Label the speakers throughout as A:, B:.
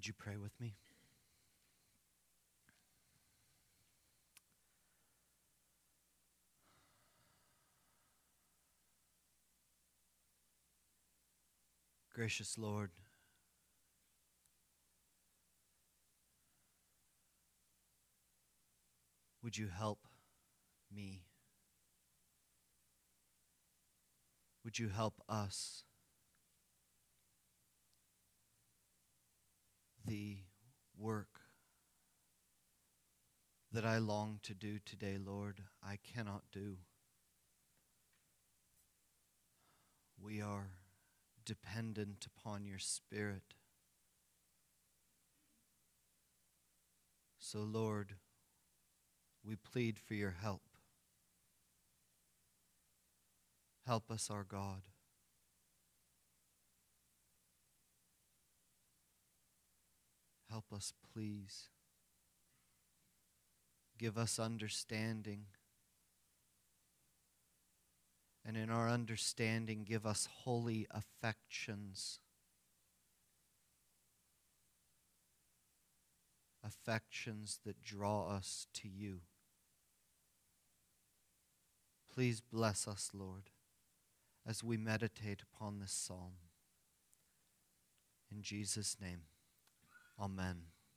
A: Would you pray with me? Gracious Lord, would you help me? Would you help us? The work that I long to do today, Lord, I cannot do. We are dependent upon your Spirit. So, Lord, we plead for your help. Help us, our God. Help us, please. Give us understanding. And in our understanding, give us holy affections. Affections that draw us to you. Please bless us, Lord, as we meditate upon this psalm. In Jesus' name, amen.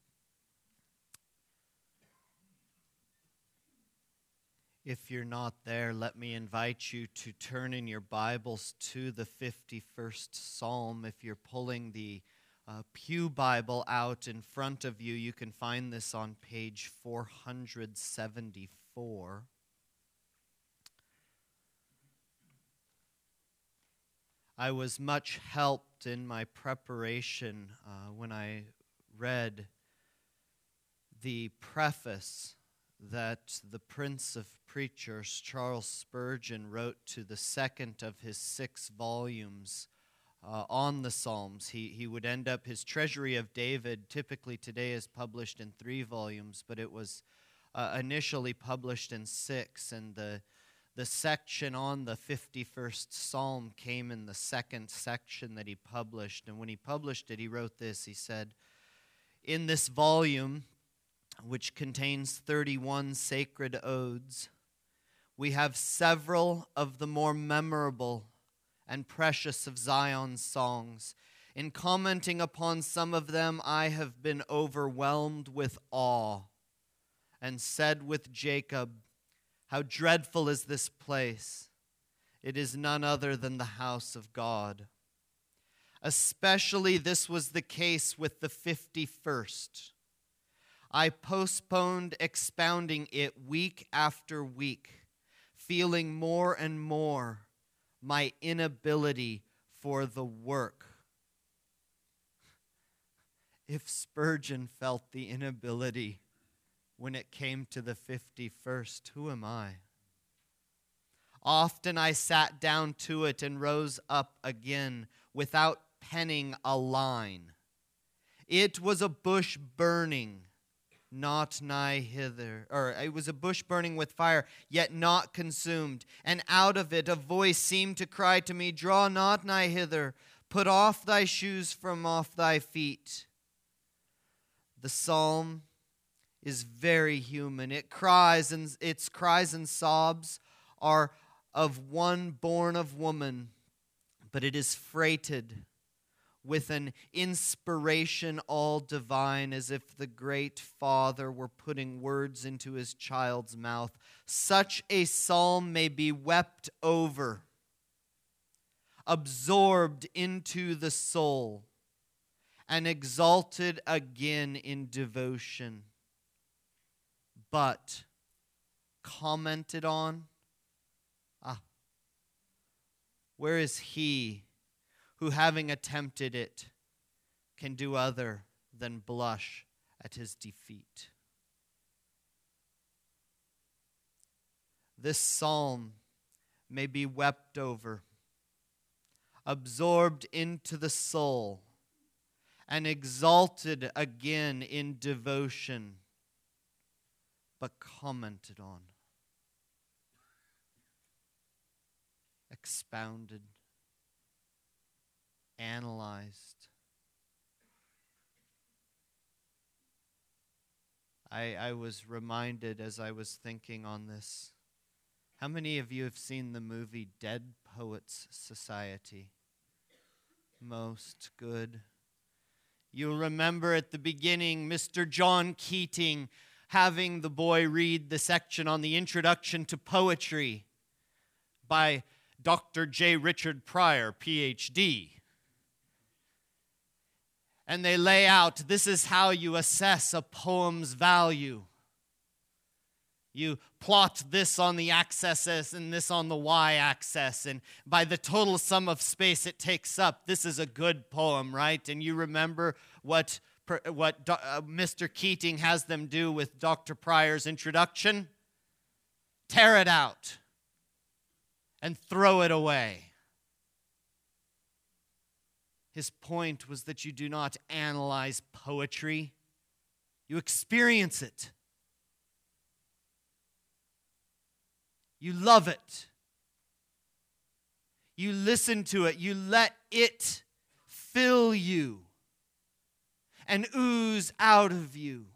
A: If you're not there, let me invite you to turn in your Bibles to the 51st Psalm. If you're pulling the Pew Bible out in front of you, you can find this on page 474. I was much helped in my preparation when I read the preface that the Prince of Preachers, Charles Spurgeon, wrote to the second of his 6 volumes on the Psalms. He would end up, his Treasury of David, typically today is published in 3 volumes, but it was initially published in 6, and the section on the 51st Psalm came in the second section that he published. And when he published it, he wrote this. He said, "In this volume, which contains 31 sacred odes, we have several of the more memorable and precious of Zion's songs. In commenting upon some of them, I have been overwhelmed with awe, and said with Jacob, 'How dreadful is this place! It is none other than the house of God.' Especially this was the case with the 51st. I postponed expounding it week after week, feeling more and more my inability for the work." If Spurgeon felt the inability when it came to the 51st, who am I? Often I sat down to it and rose up again without penning a line. It was a bush burning, not nigh hither, or it was a bush burning with fire, yet not consumed. And out of it a voice seemed to cry to me, "Draw not nigh hither, put off thy shoes from off thy feet." The psalm is very human. Its cries and sobs are of one born of woman, but it is freighted with an inspiration all divine, as if the great Father were putting words into his child's mouth. Such a psalm may be wept over, absorbed into the soul, and exalted again in devotion, but commented on. Where is he who, having attempted it, can do other than blush at his defeat? This psalm may be wept over, absorbed into the soul, and exalted again in devotion, but commented on, expounded, analyzed, I was reminded as I was thinking on this. How many of you have seen the movie Dead Poets Society? Most good. You'll remember at the beginning Mr. John Keating having the boy read the section on the introduction to poetry by Dr. J. Richard Pryor, Ph.D. And they lay out, this is how you assess a poem's value. You plot this on the x-axis and this on the y-axis, and by the total sum of space it takes up, this is a good poem, right? And you remember what Mr. Keating has them do with Dr. Pryor's introduction? Tear it out and throw it away. His point was that you do not analyze poetry, you experience it. You love it. You listen to it. You let it fill you and ooze out of you.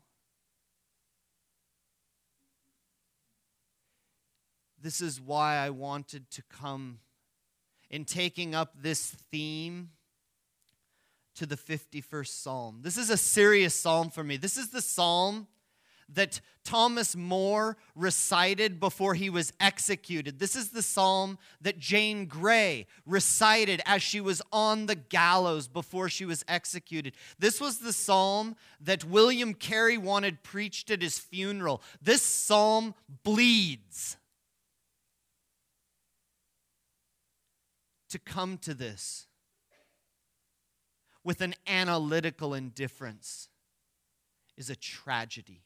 A: This is why I wanted to come in taking up this theme to the 51st Psalm. This is a serious psalm for me. This is the psalm that Thomas More recited before he was executed. This is the psalm that Jane Grey recited as she was on the gallows before she was executed. This was the psalm that William Carey wanted preached at his funeral. This psalm bleeds to come to this with an analytical indifference is a tragedy.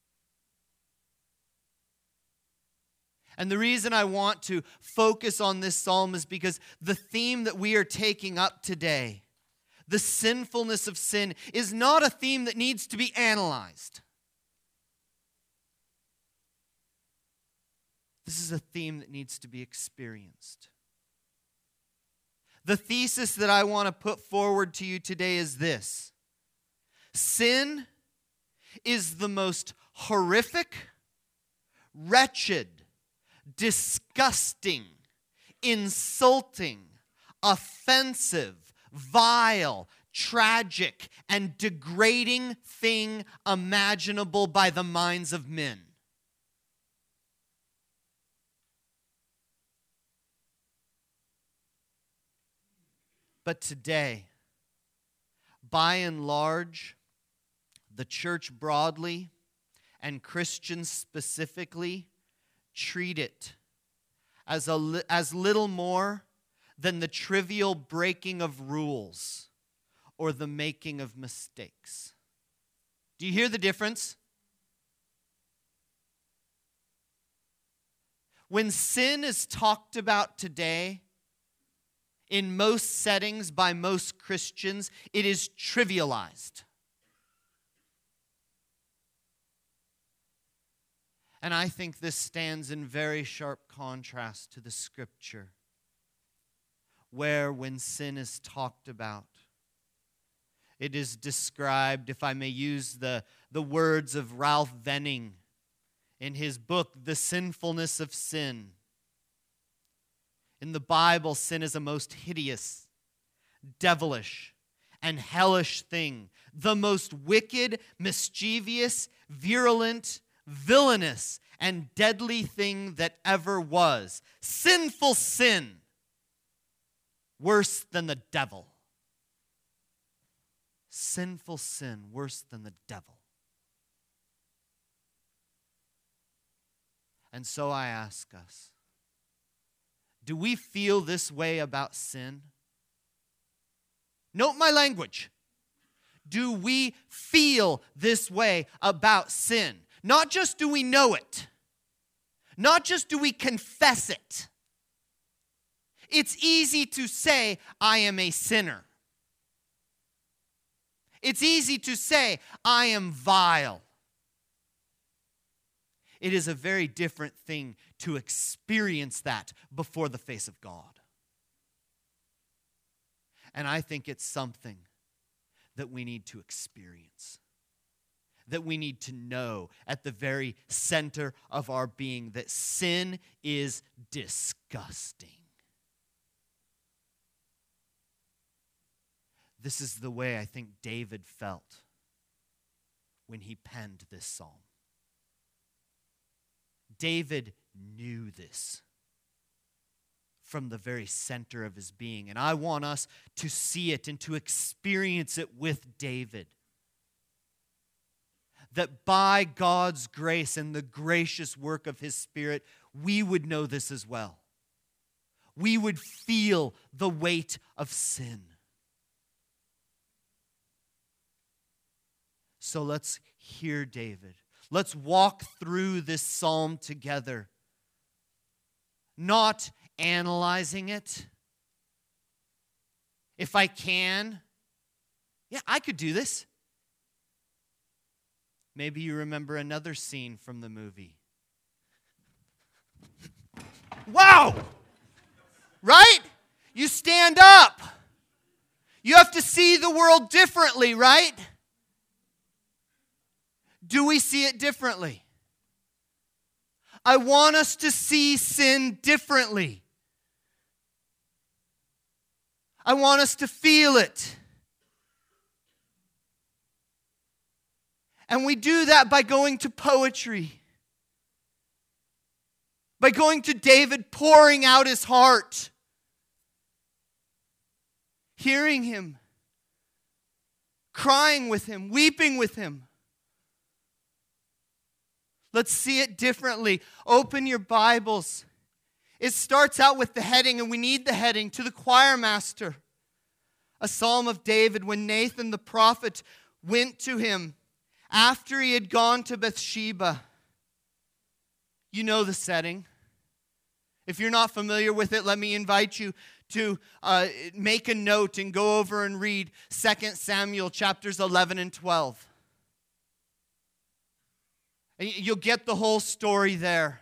A: And the reason I want to focus on this psalm is because the theme that we are taking up today, the sinfulness of sin, is not a theme that needs to be analyzed. This is a theme that needs to be experienced. The thesis that I want to put forward to you today is this: sin is the most horrific, wretched, disgusting, insulting, offensive, vile, tragic, and degrading thing imaginable by the minds of men. But today, by and large, the church broadly and Christians specifically treat it as little more than the trivial breaking of rules or the making of mistakes. Do you hear the difference? When sin is talked about today, in most settings by most Christians, it is trivialized. And I think this stands in very sharp contrast to the Scripture, where when sin is talked about, it is described, if I may use the words of Ralph Venning in his book, The Sinfulness of Sin. In the Bible, sin is a most hideous, devilish, and hellish thing. The most wicked, mischievous, virulent, villainous, and deadly thing that ever was. Sinful sin. Worse than the devil. Sinful sin, worse than the devil. And so I ask us, do we feel this way about sin? Note my language. Do we feel this way about sin? Not just do we know it. Not just do we confess it. It's easy to say, I am a sinner. It's easy to say, I am vile. It is a very different thing to experience that before the face of God. And I think it's something that we need to experience. that we need to know at the very center of our being, that sin is disgusting. This is the way I think David felt when he penned this psalm. David knew this from the very center of his being. And I want us to see it and to experience it with David. That by God's grace and the gracious work of His Spirit, we would know this as well. We would feel the weight of sin. So let's hear David. Let's walk through this psalm together. Not analyzing it. If I can, I could do this. Maybe you remember another scene from the movie. Wow! Right? You stand up. You have to see the world differently, right? Do we see it differently? I want us to see sin differently. I want us to feel it. And we do that by going to poetry. By going to David pouring out his heart. Hearing him. Crying with him. Weeping with him. Let's see it differently. Open your Bibles. It starts out with the heading, and we need the heading, to the choir master. A psalm of David when Nathan the prophet went to him after he had gone to Bathsheba. You know the setting. If you're not familiar with it, let me invite you to make a note and go over and read 2 Samuel chapters 11 and 12. And you'll get the whole story there.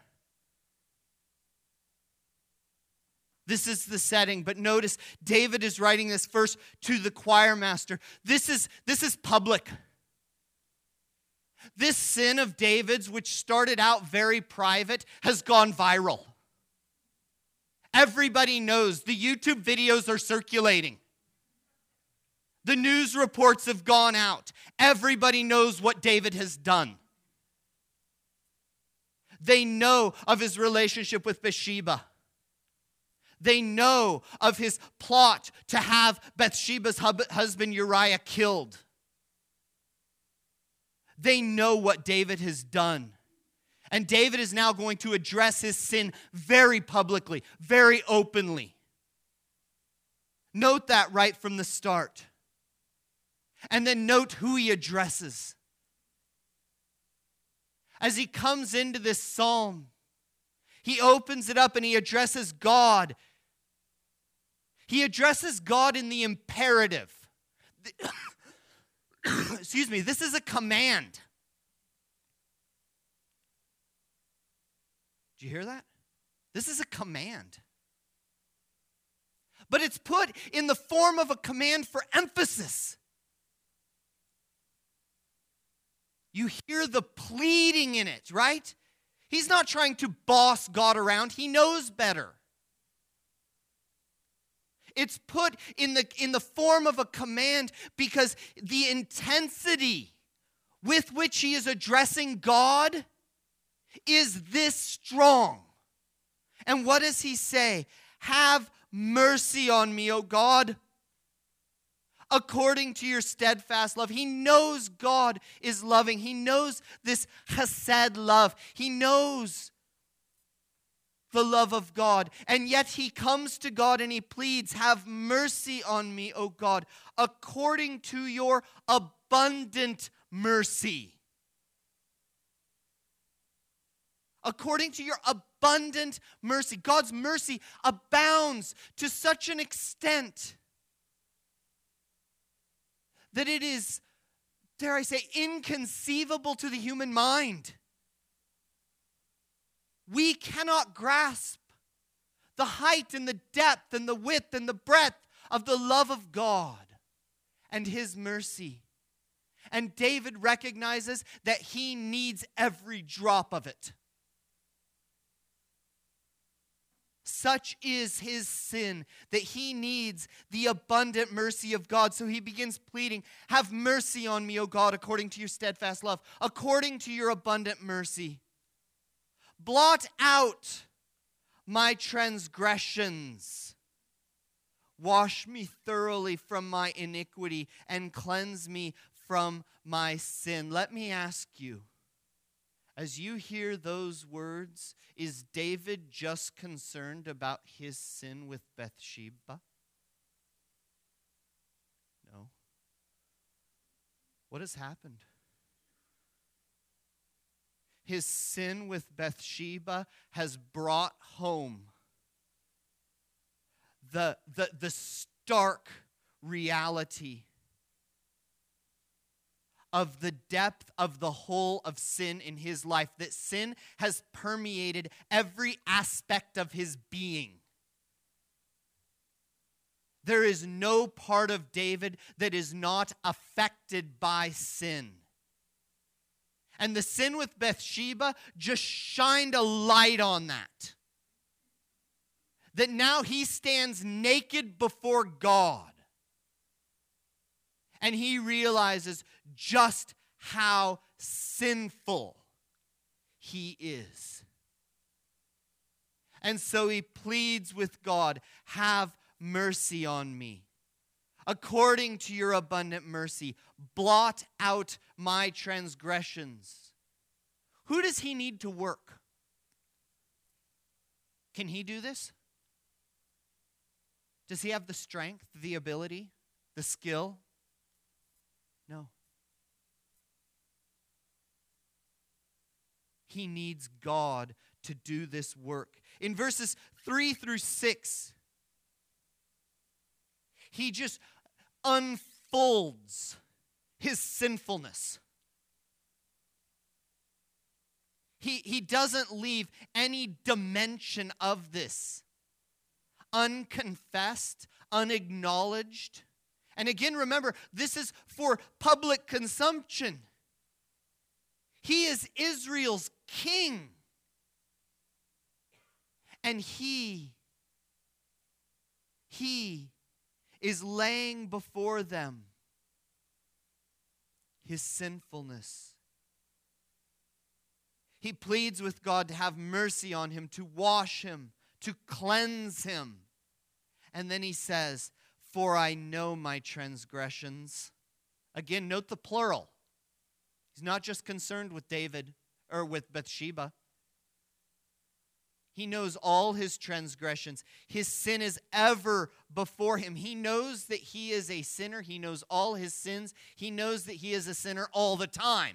A: This is the setting, but notice David is writing this first to the choir master. This is public. This sin of David's, which started out very private, has gone viral. Everybody knows. The YouTube videos are circulating. The news reports have gone out. Everybody knows what David has done. They know of his relationship with Bathsheba. They know of his plot to have Bathsheba's husband Uriah killed. They know what David has done. And David is now going to address his sin very publicly, very openly. Note that right from the start. And then note who he addresses. As he comes into this psalm, he opens it up and he addresses God. He addresses God in the imperative. Excuse me, this is a command. Did you hear that? This is a command. But it's put in the form of a command for emphasis. You hear the pleading in it, right? He's not trying to boss God around. He knows better. It's put in the form of a command because the intensity with which he is addressing God is this strong. And what does he say? Have mercy on me, O God, according to your steadfast love. He knows God is loving. He knows this chesed love. He knows the love of God. And yet he comes to God and he pleads, have mercy on me, O God, according to your abundant mercy. According to your abundant mercy. God's mercy abounds to such an extent that it is, dare I say, inconceivable to the human mind. We cannot grasp the height and the depth and the width and the breadth of the love of God and His mercy. And David recognizes that he needs every drop of it. Such is his sin that he needs the abundant mercy of God. So he begins pleading, have mercy on me, O God, according to your steadfast love, according to your abundant mercy. Blot out my transgressions. Wash me thoroughly from my iniquity and cleanse me from my sin. Let me ask you, as you hear those words, is David just concerned about his sin with Bathsheba? No. What has happened? His sin with Bathsheba has brought home the stark reality of the depth of the hole of sin in his life, that sin has permeated every aspect of his being. There is no part of David that is not affected by sin. And the sin with Bathsheba just shined a light on that. That now he stands naked before God. And he realizes just how sinful he is. And so he pleads with God, have mercy on me. According to your abundant mercy, blot out my transgressions. Who does he need to work? Can he do this? Does he have the strength, the ability, the skill? No. He needs God to do this work. In verses 3 through 6, he just unfolds his sinfulness. He doesn't leave any dimension of this unconfessed, unacknowledged. And again, remember, this is for public consumption. He is Israel's king. And he is laying before them his sinfulness. He pleads with God to have mercy on him, to wash him, to cleanse him. And then he says, for I know my transgressions. Again, note the plural. He's not just concerned with David or with Bathsheba. He knows all his transgressions. His sin is ever before him. He knows that he is a sinner. He knows all his sins. He knows that he is a sinner all the time.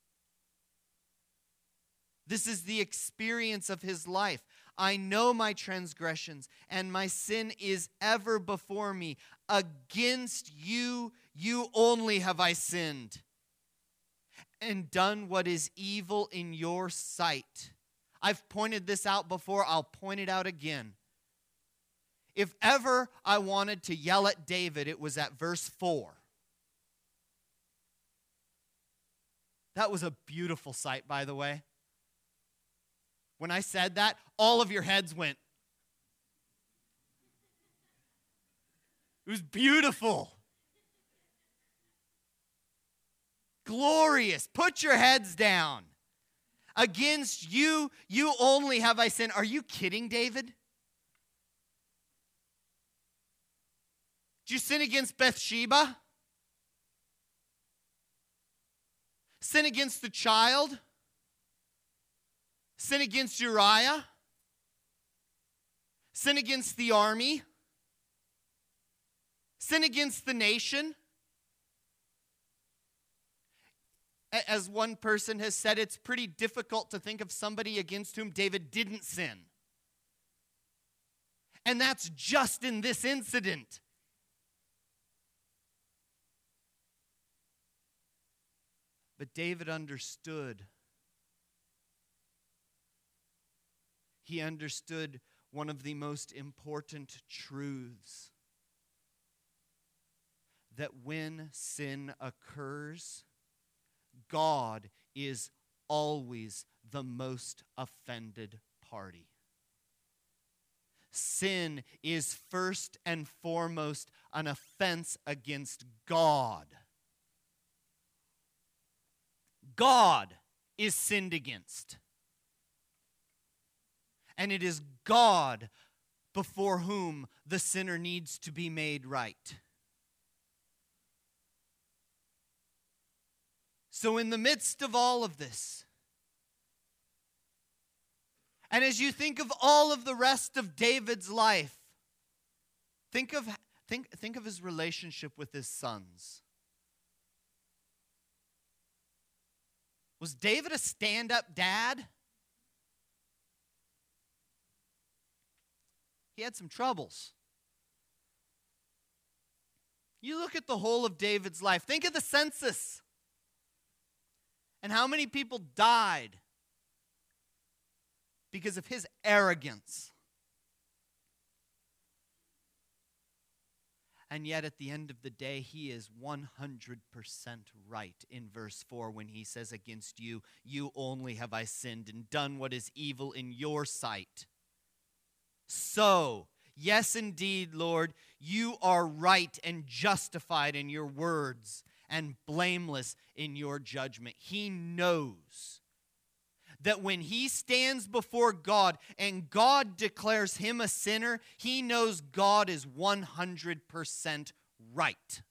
A: This is the experience of his life. I know my transgressions, and my sin is ever before me. Against you, you only have I sinned, and done what is evil in your sight. I've pointed this out before. I'll point it out again. If ever I wanted to yell at David, it was at verse 4. That was a beautiful sight, by the way. When I said that, all of your heads went. It was beautiful. Glorious. Put your heads down. Against you, you only have I sinned. Are you kidding, David? Did you sin against Bathsheba? Sin against the child? Sin against Uriah? Sin against the army? Sin against the nation? As one person has said, it's pretty difficult to think of somebody against whom David didn't sin. And that's just in this incident. But David understood. He understood one of the most important truths. That when sin occurs, God is always the most offended party. Sin is first and foremost an offense against God. God is sinned against. And it is God before whom the sinner needs to be made right. So in the midst of all of this, and as you think of all of the rest of David's life, think of his relationship with his sons. Was David a stand-up dad? He had some troubles. You look at the whole of David's life. Think of the census. And how many people died because of his arrogance. And yet at the end of the day, he is 100% right in verse 4 when he says, against you, you only have I sinned and done what is evil in your sight. So, yes indeed, Lord, you are right and justified in your words and blameless in your judgment. He knows that when he stands before God and God declares him a sinner, he knows God is 100% right.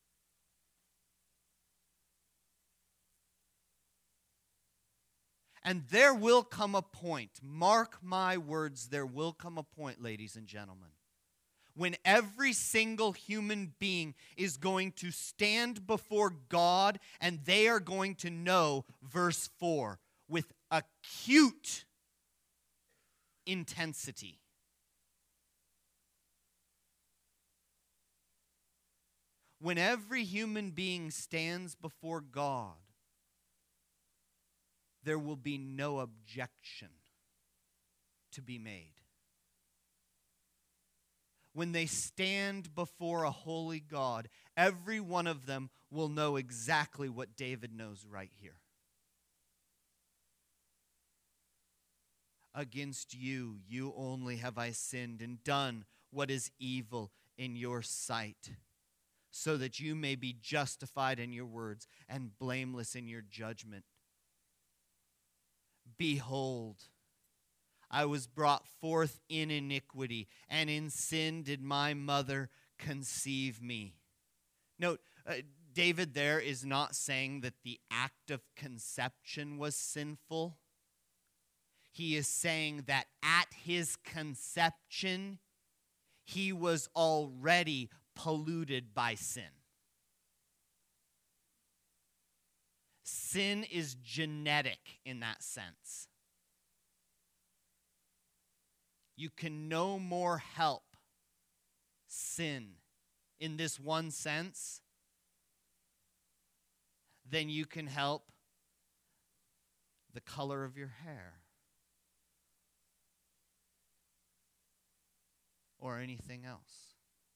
A: And there will come a point, mark my words, there will come a point, ladies and gentlemen, when every single human being is going to stand before God and they are going to know, verse 4, with acute intensity. When every human being stands before God, there will be no objection to be made. When they stand before a holy God, every one of them will know exactly what David knows right here. Against you, you only have I sinned and done what is evil in your sight, so that you may be justified in your words and blameless in your judgment. Behold, I was brought forth in iniquity, and in sin did my mother conceive me. Note, David there is not saying that the act of conception was sinful. He is saying that at his conception, he was already polluted by sin. Sin is genetic in that sense. You can no more help sin in this one sense than you can help the color of your hair or anything else.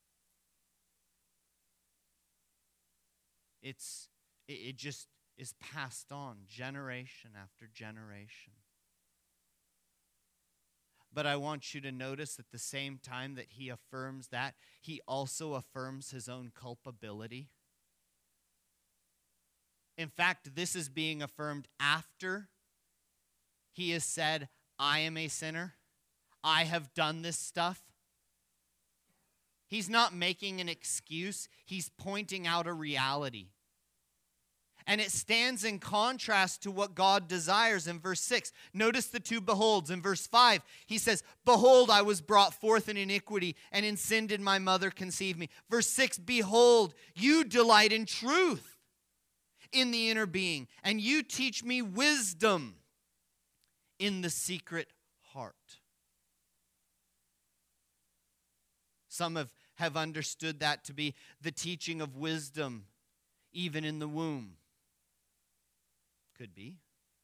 A: It just is passed on generation after generation. But I want you to notice at the same time that he affirms that, he also affirms his own culpability. In fact, this is being affirmed after he has said, I am a sinner. I have done this stuff. He's not making an excuse. He's pointing out a reality. And it stands in contrast to what God desires in verse 6. Notice the two beholds. In verse 5, he says, behold, I was brought forth in iniquity, and in sin did my mother conceive me. Verse 6, behold, you delight in truth in the inner being, and you teach me wisdom in the secret heart. Some have understood that to be the teaching of wisdom even in the womb. Could be.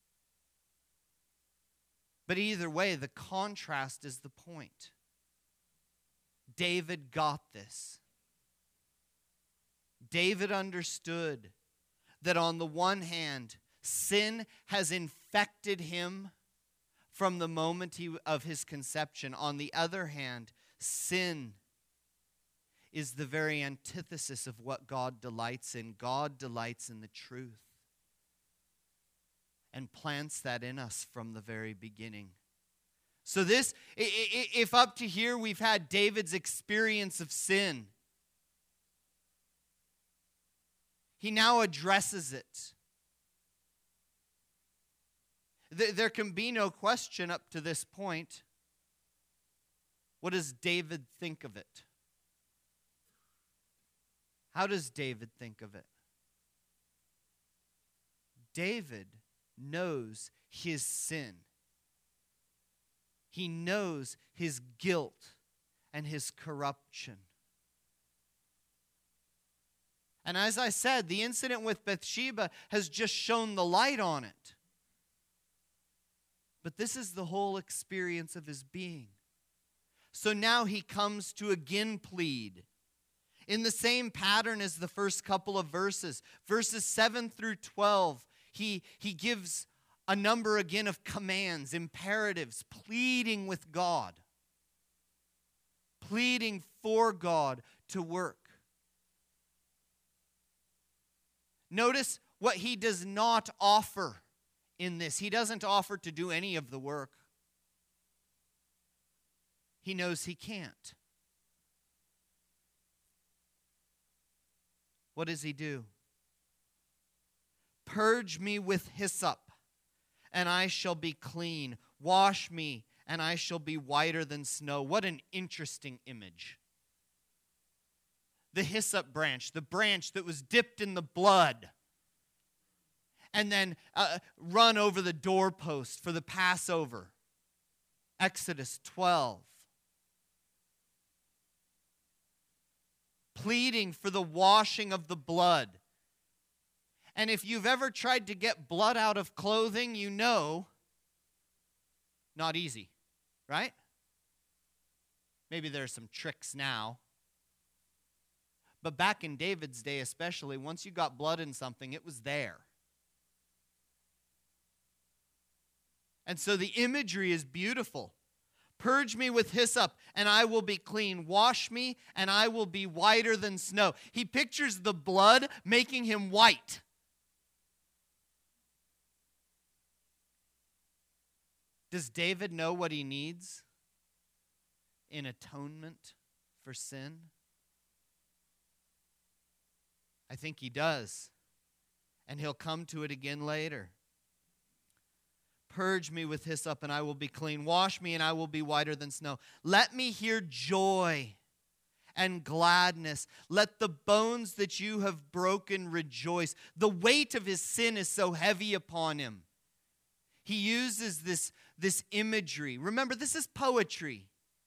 A: But either way, the contrast is the point. David got this. David understood that on the one hand, Sin has infected him from the moment of his conception. On the other hand, sin is the very antithesis of what God delights in. God delights in the truth and plants that in us from the very beginning. So this, if up to here we've had David's experience of sin, he now addresses it. There can be no question up to this point. What does David think of it? How does David think of it? David knows his sin. He knows his guilt and his corruption. And as I said, the incident with Bathsheba has just shone the light on it. But this is the whole experience of his being. So now he comes to again plead in the same pattern as the first couple of verses. Verses 7 through 12, he gives a number again of commands, imperatives, pleading with God, pleading for God to work. Notice what he does not offer in this. He doesn't offer to do any of the work. He knows he can't. What does he do? Purge me with hyssop, and I shall be clean. Wash me, and I shall be whiter than snow. What an interesting image. The hyssop branch, the branch that was dipped in the blood, and then run over the doorpost for the Passover. Exodus 12. Pleading for the washing of the blood. And if you've ever tried to get blood out of clothing, you know, not easy, right? Maybe there's some tricks now. But back in David's day especially, once you got blood in something, it was there. And so the imagery is beautiful. Purge me with hyssop, and I will be clean. Wash me, and I will be whiter than snow. He pictures the blood making him white. Does David know what he needs in atonement for sin? I think he does. And he'll come to it again later. Purge me with hyssop, and I will be clean. Wash me, and I will be whiter than snow. Let me hear joy and gladness. Let the bones that you have broken rejoice. The weight of his sin is so heavy upon him. He uses this imagery. Remember, this is poetry.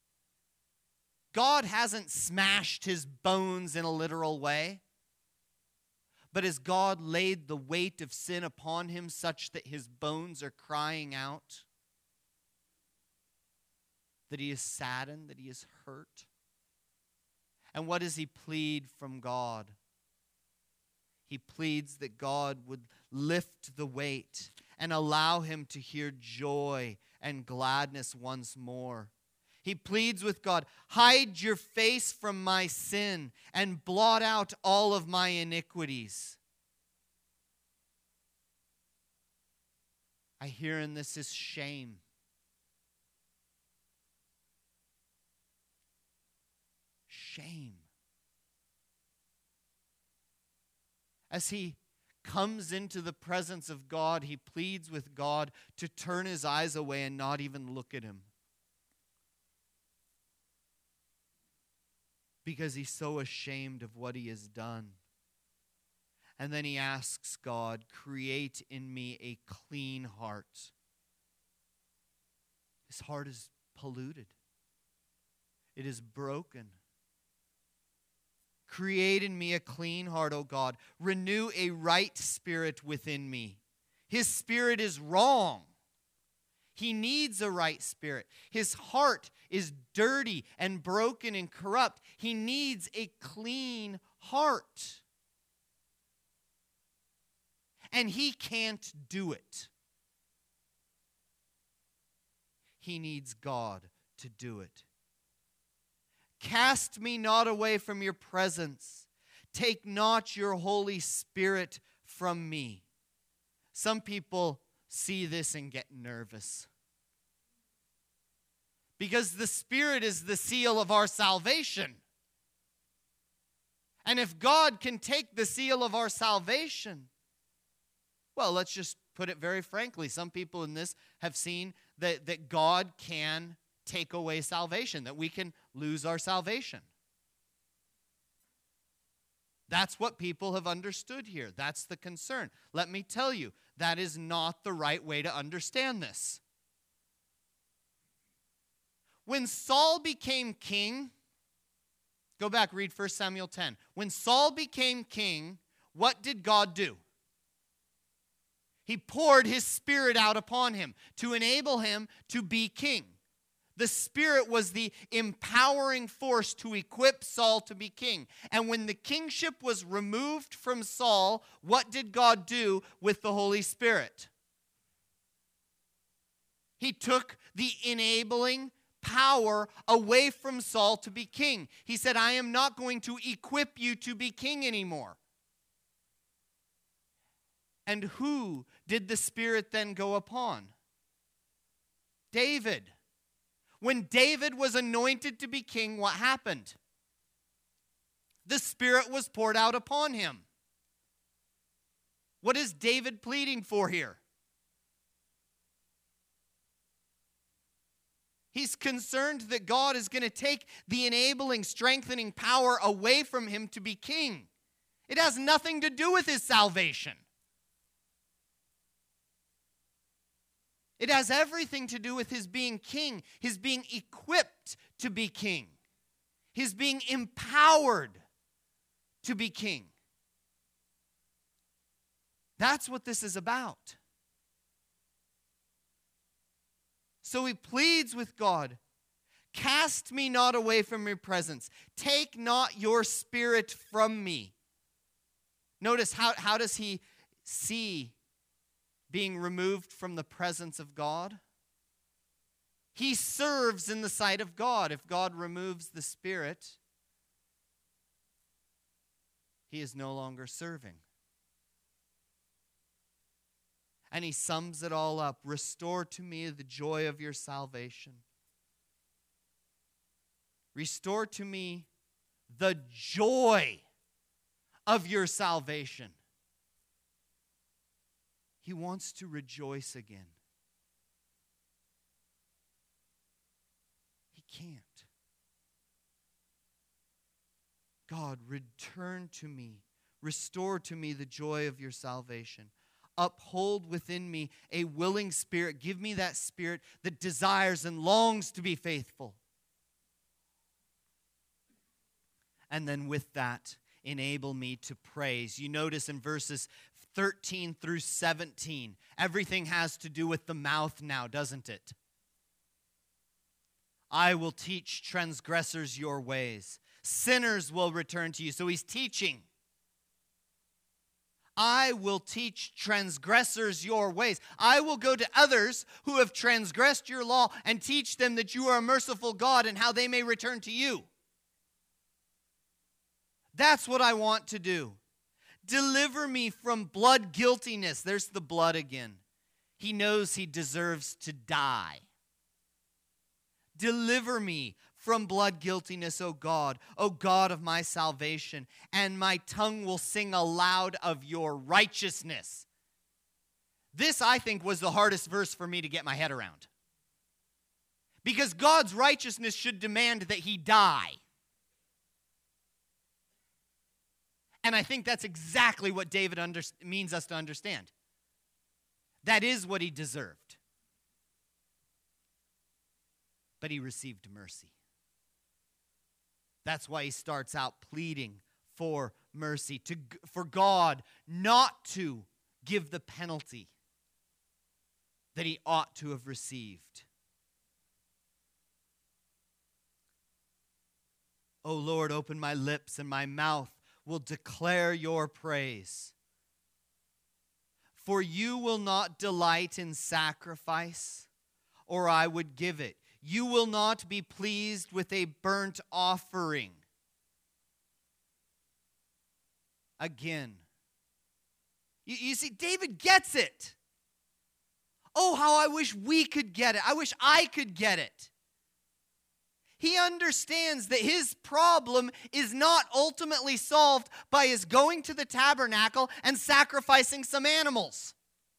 A: God hasn't smashed his bones in a literal way. But has God laid the weight of sin upon him such that his bones are crying out? That he is saddened, that he is hurt? And what does he plead from God? He pleads that God would lift the weight and allow him to hear joy and gladness once more. He pleads with God, hide your face from my sin and blot out all of my iniquities. I hear in this is shame. Shame. As he comes into the presence of God, he pleads with God to turn his eyes away and not even look at him. Because he's so ashamed of what he has done. And then he asks God, create in me a clean heart. His heart is polluted. It is broken. Create in me a clean heart, O God. Renew a right spirit within me. His spirit is wrong. He needs a right spirit. His heart is dirty and broken and corrupt. He needs a clean heart. and he can't do it. He needs God to do it. Cast me not away from your presence. Take not your Holy Spirit from me. Some people see this and get nervous. Because the Spirit is the seal of our salvation. And if God can take the seal of our salvation, well, let's just put it very frankly. Some people in this have seen that God can take away salvation, that we can lose our salvation. That's what people have understood here. That's the concern. Let me tell you, that is not the right way to understand this. When Saul became king, go back, read 1 Samuel 10. When Saul became king, what did God do? He poured his Spirit out upon him to enable him to be king. The Spirit was the empowering force to equip Saul to be king. And when the kingship was removed from Saul, what did God do with the Holy Spirit? He took the enabling power away from Saul to be king. He said, I am not going to equip you to be king anymore. And who did the Spirit then go upon? David. When David was anointed to be king, what happened? The Spirit was poured out upon him. What is David pleading for here? He's concerned that God is going to take the enabling, strengthening power away from him to be king. It has nothing to do with his salvation. It has everything to do with his being king, his being equipped to be king, his being empowered to be king. That's what this is about. So he pleads with God, cast me not away from your presence. Take not your Spirit from me. Notice how does he see being removed from the presence of God? He serves in the sight of God. If God removes the Spirit, he is no longer serving. And he sums it all up. Restore to me the joy of your salvation. Restore to me the joy of your salvation. He wants to rejoice again. He can't. God, return to me. Restore to me the joy of your salvation. Uphold within me a willing spirit. Give me that spirit that desires and longs to be faithful. And then with that, enable me to praise. You notice in verses 13 through 17, everything has to do with the mouth now, doesn't it? I will teach transgressors your ways. Sinners will return to you. So he's teaching. I will teach transgressors your ways. I will go to others who have transgressed your law and teach them that you are a merciful God and how they may return to you. That's what I want to do. Deliver me from blood guiltiness. There's the blood again. He knows he deserves to die. Deliver me from blood guiltiness, O God of my salvation, and my tongue will sing aloud of your righteousness. This, I think, was the hardest verse for me to get my head around. Because God's righteousness should demand that he die. And I think that's exactly what David means us to understand. That is what he deserved. But he received mercy. That's why he starts out pleading for mercy, for God not to give the penalty that he ought to have received. O Lord, open my lips, and my mouth will declare your praise. For you will not delight in sacrifice, or I would give it. You will not be pleased with a burnt offering. Again. You see, David gets it. Oh, how I wish we could get it. I wish I could get it. He understands that his problem is not ultimately solved by his going to the tabernacle and sacrificing some animals.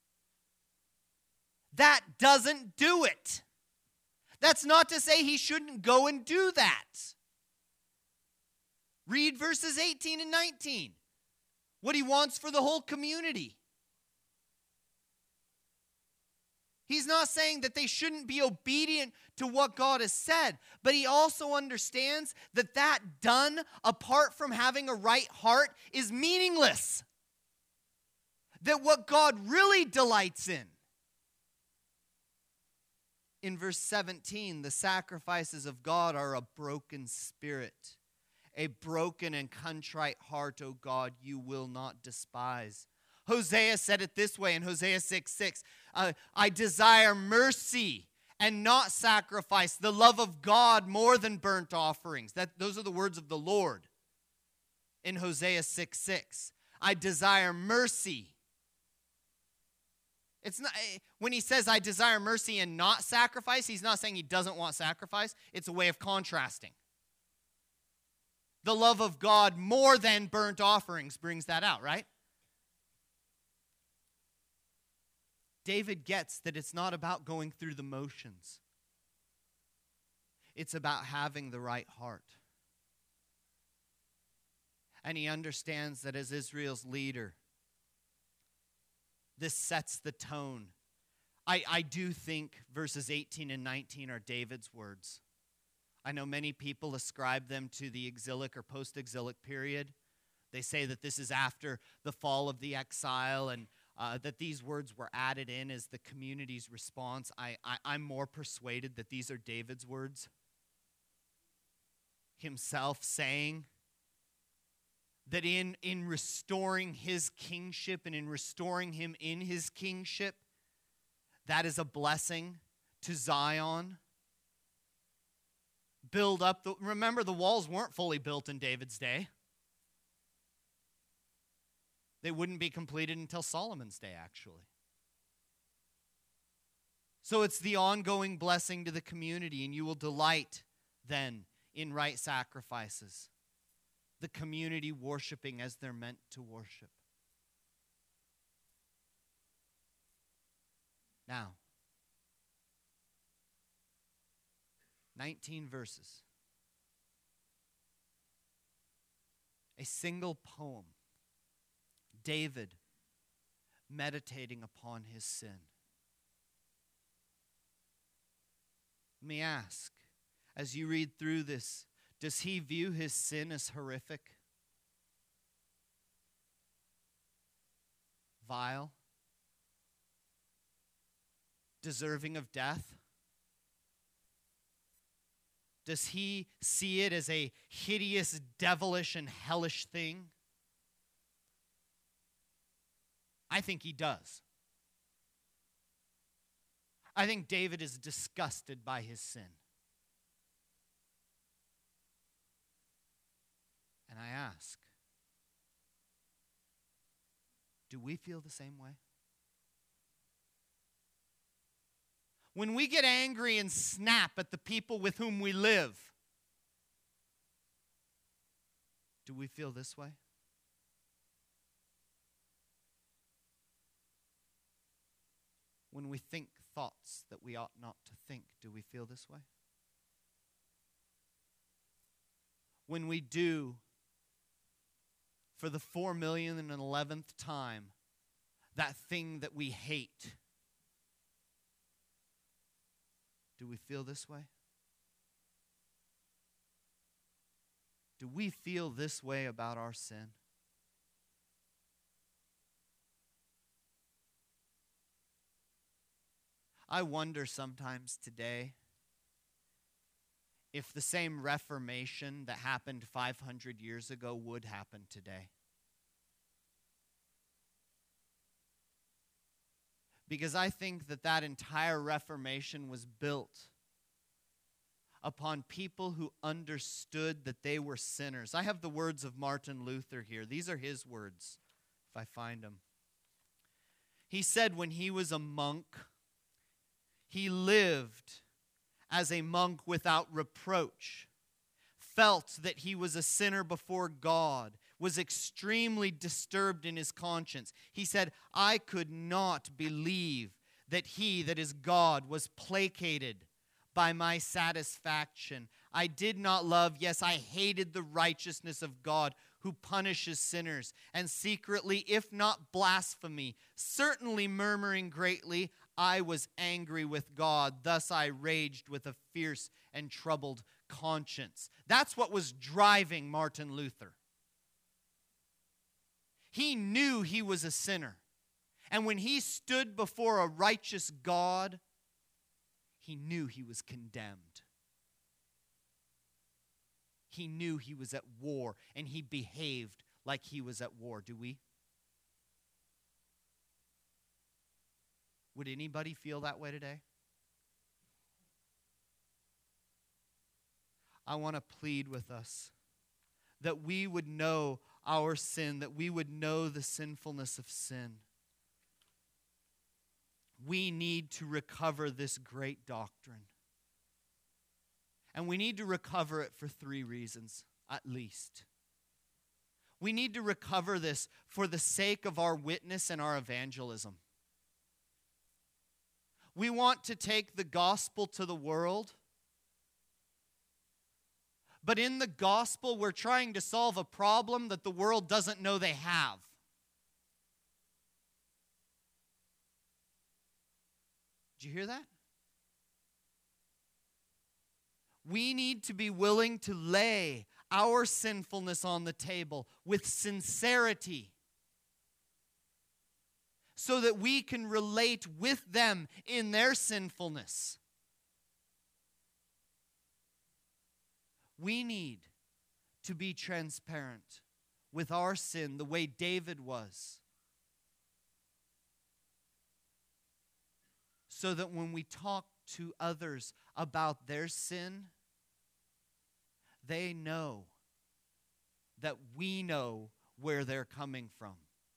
A: That doesn't do it. That's not to say he shouldn't go and do that. Read verses 18 and 19. What he wants for the whole community. He's not saying that they shouldn't be obedient to what God has said, but he also understands that that done apart from having a right heart is meaningless. That what God really delights in verse 17, the sacrifices of God are a broken spirit, a broken and contrite heart, O God, you will not despise. Hosea said it this way in Hosea 6:6. I desire mercy and not sacrifice, the love of God more than burnt offerings. Those are the words of the Lord in Hosea 6:6. I desire mercy. It's not when he says I desire mercy and not sacrifice, he's not saying he doesn't want sacrifice. It's a way of contrasting. The love of God more than burnt offerings brings that out, right? David gets that it's not about going through the motions. It's about having the right heart. And he understands that as Israel's leader, this sets the tone. I do think verses 18 and 19 are David's words. I know many people ascribe them to the exilic or post-exilic period. They say that this is after the fall of the exile and that these words were added in as the community's response. I'm more persuaded that these are David's words. Himself saying that in restoring his kingship and in restoring him in his kingship, that is a blessing to Zion. Build up. Remember, the walls weren't fully built in David's day. They wouldn't be completed until Solomon's day, actually. So it's the ongoing blessing to the community, and you will delight then in right sacrifices. The community worshiping as they're meant to worship. Now, 19 verses. A single poem. David meditating upon his sin. Let me ask, as you read through this, does he view his sin as horrific? Vile? Deserving of death? Does he see it as a hideous, devilish, and hellish thing? I think he does. I think David is disgusted by his sin. And I ask, do we feel the same way? When we get angry and snap at the people with whom we live, do we feel this way? When we think thoughts that we ought not to think, do we feel this way? When we do, for the 4,011,000th time, that thing that we hate, do we feel this way? Do we feel this way about our sin? I wonder sometimes today if the same Reformation that happened 500 years ago would happen today. because I think that that entire Reformation was built upon people who understood that they were sinners. I have the words of Martin Luther here. These are his words, if I find them. He said when he was a monk, he lived as a monk without reproach, felt that he was a sinner before God, was extremely disturbed in his conscience. He said, I could not believe that he, that is God, was placated by my satisfaction. I did not love, yes, I hated the righteousness of God who punishes sinners, and secretly, if not blasphemy, certainly murmuring greatly, I was angry with God. Thus I raged with a fierce and troubled conscience. That's what was driving Martin Luther. He knew he was a sinner. And when he stood before a righteous God, he knew he was condemned. He knew he was at war, and he behaved like he was at war. Do we? Would anybody feel that way today? I want to plead with us that we would know our sin, that we would know the sinfulness of sin. We need to recover this great doctrine. And we need to recover it for 3 reasons, at least. We need to recover this for the sake of our witness and our evangelism. We want to take the gospel to the world. But in the gospel, we're trying to solve a problem that the world doesn't know they have. Did you hear that? We need to be willing to lay our sinfulness on the table with sincerity so that we can relate with them in their sinfulness. We need to be transparent with our sin the way David was, so that when we talk to others about their sin, they know that we know where they're coming from,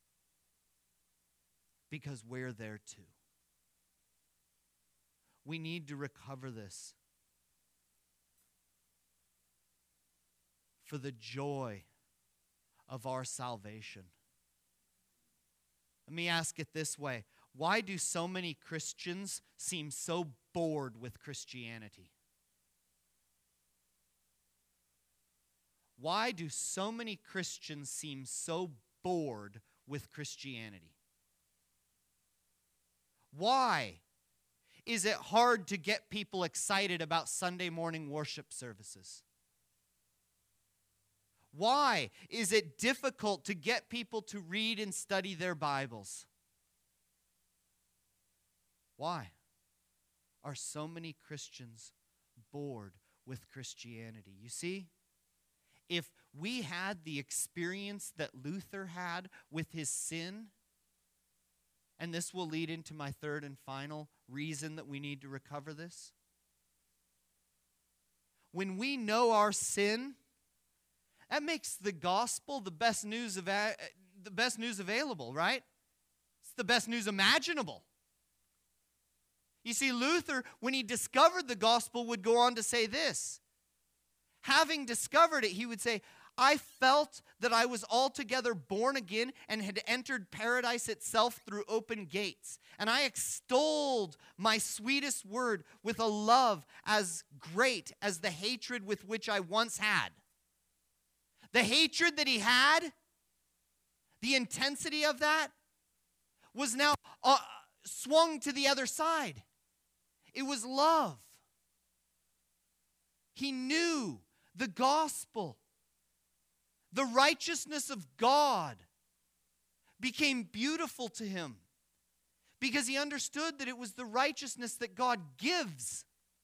A: because we're there too. We need to recover this for the joy of our salvation. Let me ask it this way. Why do so many Christians seem so bored with Christianity? Why do so many Christians seem so bored with Christianity? Why is it hard to get people excited about Sunday morning worship services? Why is it difficult to get people to read and study their Bibles? Why are so many Christians bored with Christianity? You see, if we had the experience that Luther had with his sin, and this will lead into my third and final reason that we need to recover this. When we know our sin, that makes the gospel the best news available, right? It's the best news imaginable. You see, Luther, when he discovered the gospel, would go on to say this. Having discovered it, he would say, I felt that I was altogether born again and had entered paradise itself through open gates. And I extolled my sweetest word with a love as great as the hatred with which I once had. The hatred that he had, the intensity of that, was now swung to the other side. It was love. He knew the gospel. The righteousness of God became beautiful to him because he understood that it was the righteousness that God gives.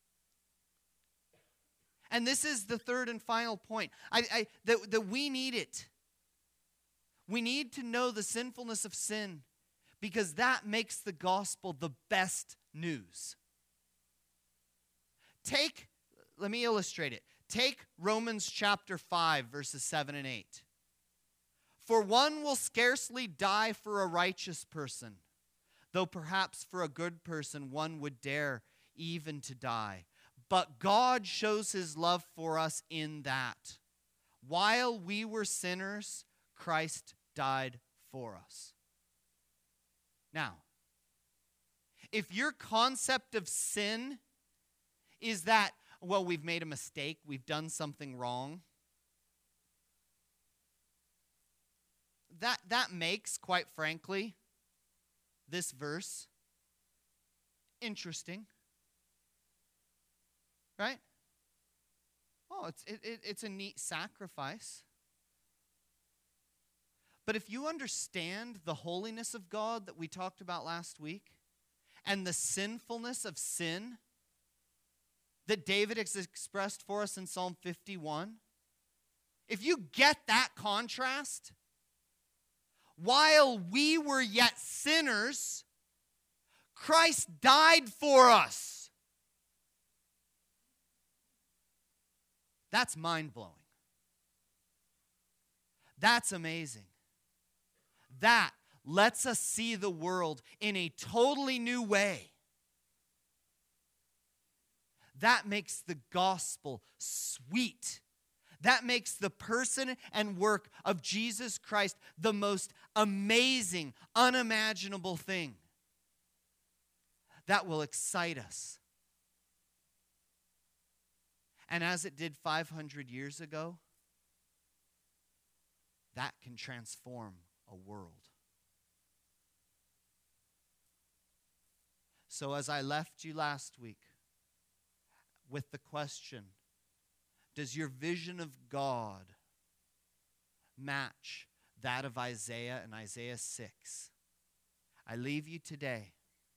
A: And this is the third and final point, that we need it. We need to know the sinfulness of sin, because that makes the gospel the best news. Let me illustrate it. Take Romans chapter 5, verses 7 and 8. For one will scarcely die for a righteous person, though perhaps for a good person one would dare even to die. But God shows his love for us in that, while we were sinners, Christ died for us. Now, if your concept of sin is that, well, we've made a mistake, we've done something wrong, that makes, quite frankly, this verse interesting. Right? Oh, it's a neat sacrifice. But if you understand the holiness of God that we talked about last week, and the sinfulness of sin that David has expressed for us in Psalm 51, if you get that contrast, while we were yet sinners, Christ died for us. That's mind-blowing. That's amazing. That lets us see the world in a totally new way. That makes the gospel sweet. That makes the person and work of Jesus Christ the most amazing, unimaginable thing. That will excite us. And as it did 500 years ago, that can transform a world. So as I left you last week with the question, does your vision of God match that of Isaiah and Isaiah 6? I leave you today.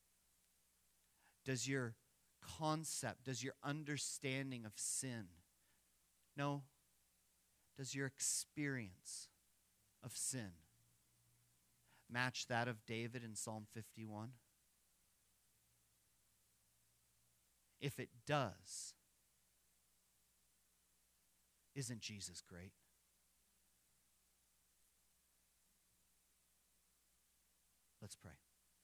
A: Does your concept, does your understanding of sin, no, does your experience of sin match that of David in Psalm 51? If it does, isn't Jesus great? Let's pray.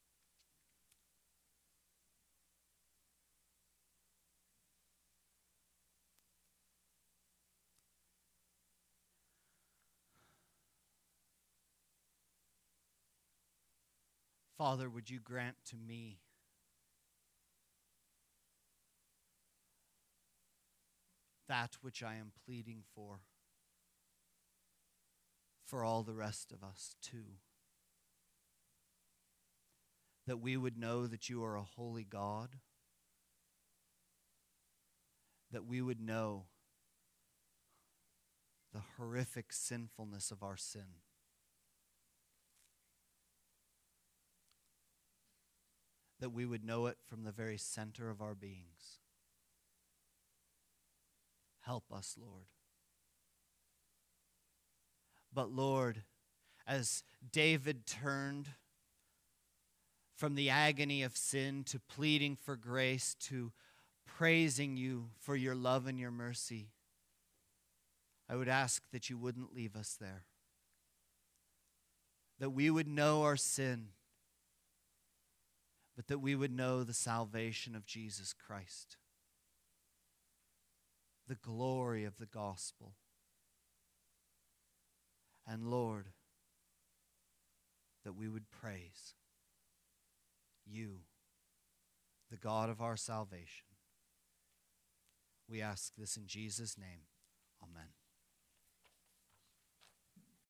A: Father, would you grant to me that which I am pleading for all the rest of us too. That we would know that you are a holy God. That we would know the horrific sinfulness of our sin. That we would know it from the very center of our beings. Help us, Lord. But Lord, as David turned from the agony of sin to pleading for grace to praising you for your love and your mercy, I would ask that you wouldn't leave us there. That we would know our sin, but that we would know the salvation of Jesus Christ. The glory of the gospel. And Lord, that we would praise you, the God of our salvation. We ask this in Jesus' name. Amen.